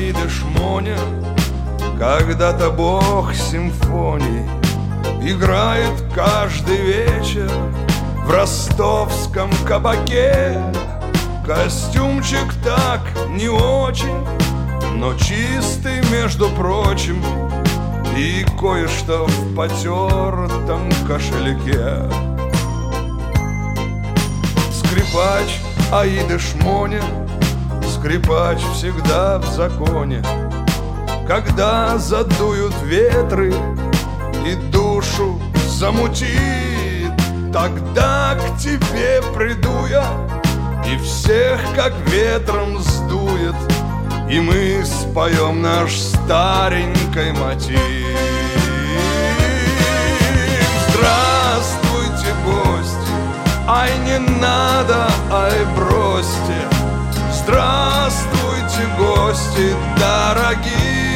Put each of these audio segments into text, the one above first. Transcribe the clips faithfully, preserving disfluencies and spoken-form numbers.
Аида Шмоня, когда-то бог симфоний, играет каждый вечер в ростовском кабаке. Костюмчик так не очень, но чистый, между прочим, и кое-что в потертом кошельке. Скрипач Аида Шмоня, скрипач всегда в законе. Когда задуют ветры и душу замутит, тогда к тебе приду я, и всех как ветром сдует, и мы споем наш старенький мотив. Здравствуйте, гости, ай не надо, ай бросьте. Здравствуйте, гости, дорогие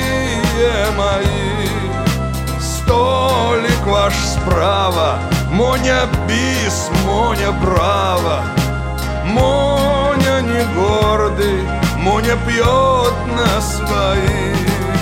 мои. Столик ваш справа, Моня бис, Моня браво. Моня не гордый, Моня пьет на свои.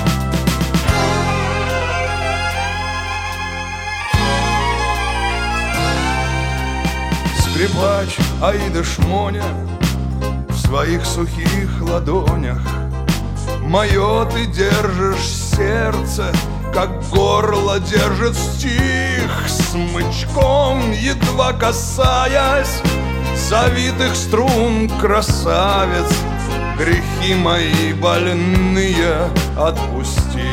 Скрипач Аида Шмоня в своих сухих ладонях. Мое ты держишь сердце, как горло держит стих, смычком едва касаясь завитых струн, красавец, грехи мои больные отпусти.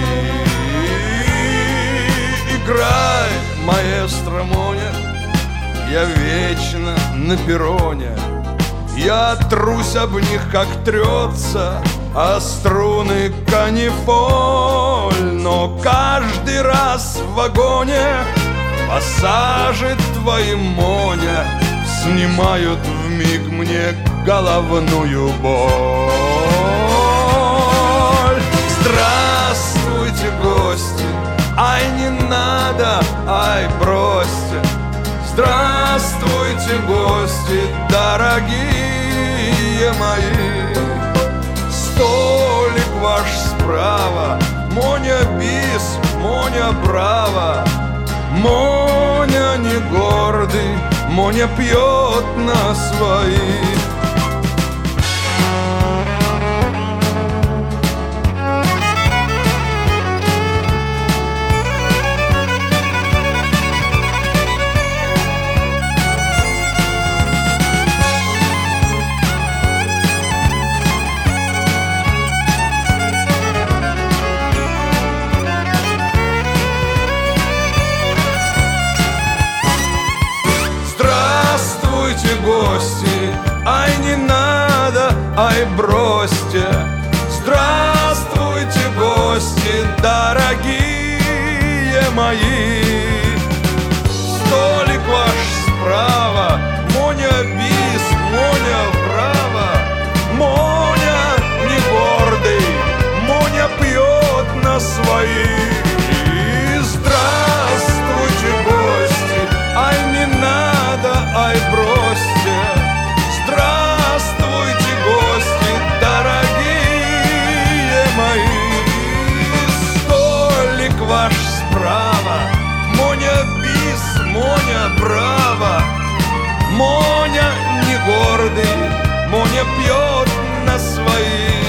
Играй, маэстро Моня, я вечно на перроне. Я трусь об них, как трется а струны канифоль. Но каждый раз в вагоне пассажи твои, Моня, снимают вмиг мне головную боль. Здравствуйте, гости, ай не надо, ай бросьте. Здравствуйте, гости, дорогие мои. Столик ваш справа, Моня бис, Моня браво. Моня не гордый, Моня пьет на свои. Гости, ай не надо, ай бросьте. Здравствуйте, гости, дорогие мои. Столик ваш справа, Моня бис, Моня браво. Моня не гордый, Моня пьет на свои. Здравствуйте, гости, ай не надо, ай бросьте. Здравствуйте, гости, дорогие мои. Столик ваш справа, Моня бис, Моня браво. Моня не гордый, Моня пьет на свои.